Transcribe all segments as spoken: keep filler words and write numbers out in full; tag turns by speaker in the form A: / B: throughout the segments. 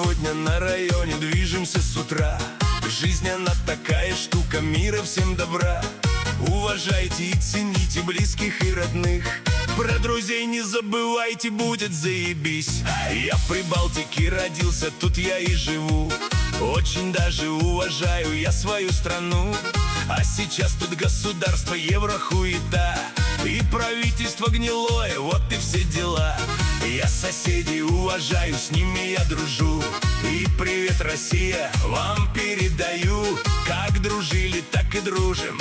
A: сегодня на районе движемся с утра. Жизнь она такая штука, мира всем добра. Уважайте и цените близких и родных. Про друзей не забывайте, будет заебись. Я в Прибалтике родился, тут я и живу. Очень даже уважаю я свою страну. А сейчас тут государство, еврохуета и правительство гнилое, вот и все дела. Я соседей уважаю, с ними я дружу. И привет, Россия, вам передаю. Как дружили, так и дружим.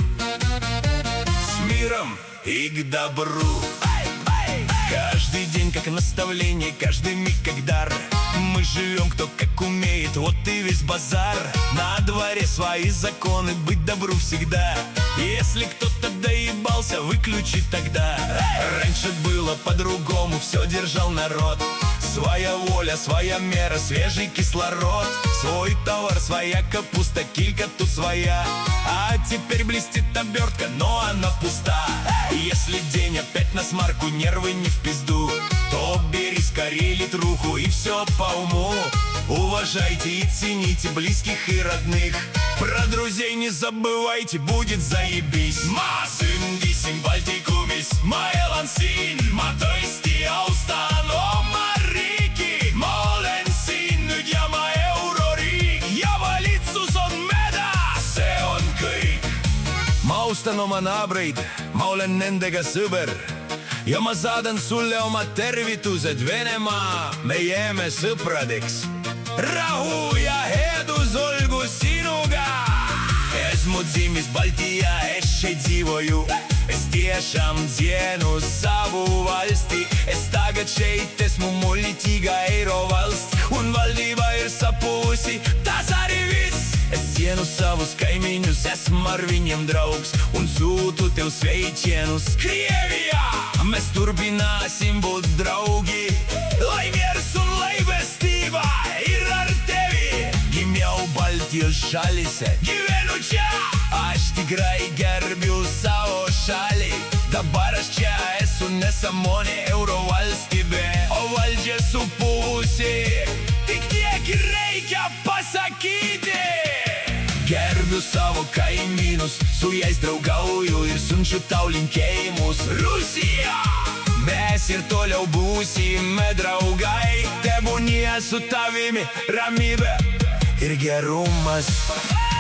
A: С миром и к добру. Каждый день как наставление, каждый миг как дар. Мы живем кто как умеет, вот и весь базар. На дворе свои законы, быть добру всегда. Если кто-то доебался, выключи тогда. Раньше было по-другому, все держал народ. Своя воля, своя мера, свежий кислород. Свой товар, своя капуста, килька тут своя. А теперь блестит обертка, но она пуста. Если день опять на смарку, нервы не в пизду, то бери скорее литруху и все по уму. Уважайте и цените близких и родных. Про друзей не забывайте, будет заебись. Ма syndisим Baltikumis, ma elan siin, ma tõesti austan oma riiki. Ma olen siin nüüd ja ma euroriik ja valitsus on meda, see on kõik. Ma austan oma naabreid, ma olen nendega sõber. Ja ma saadan sulle oma tervitused, Venemaa, me jääme sõpradeks. Rahu ja headus olgu sinuga. Es mudzimis Baltia еще дивою. Es tiešām dzienu savu valsti. Es tagad šeit esmu muļķīga eiro valsts. Un valdība ir sapusi, tas arī viss. Es cienu savus kaimiņus, esmu ar viņiem draugs. Un sūtu tev sveicienus Krievijā. Mēs turpināsim būt draugi, lai miers un laimestība ir ar tevi. Gimiau Baltijos šalyse, gyvenu čia. Aš tikrai gerbiu savo šalį. Dabar aš čia esu nesąmonė eurovalstybė, o valdžia supuvusi. Tik tiek ir reikia pasakyti. Gerbiu savo kaimynus, su jais draugauju ir siunčiu tau linkėjimus. Rusija! Mes ir toliau būsime draugai. Tebūnie su tavimi ramybė ir gerumas.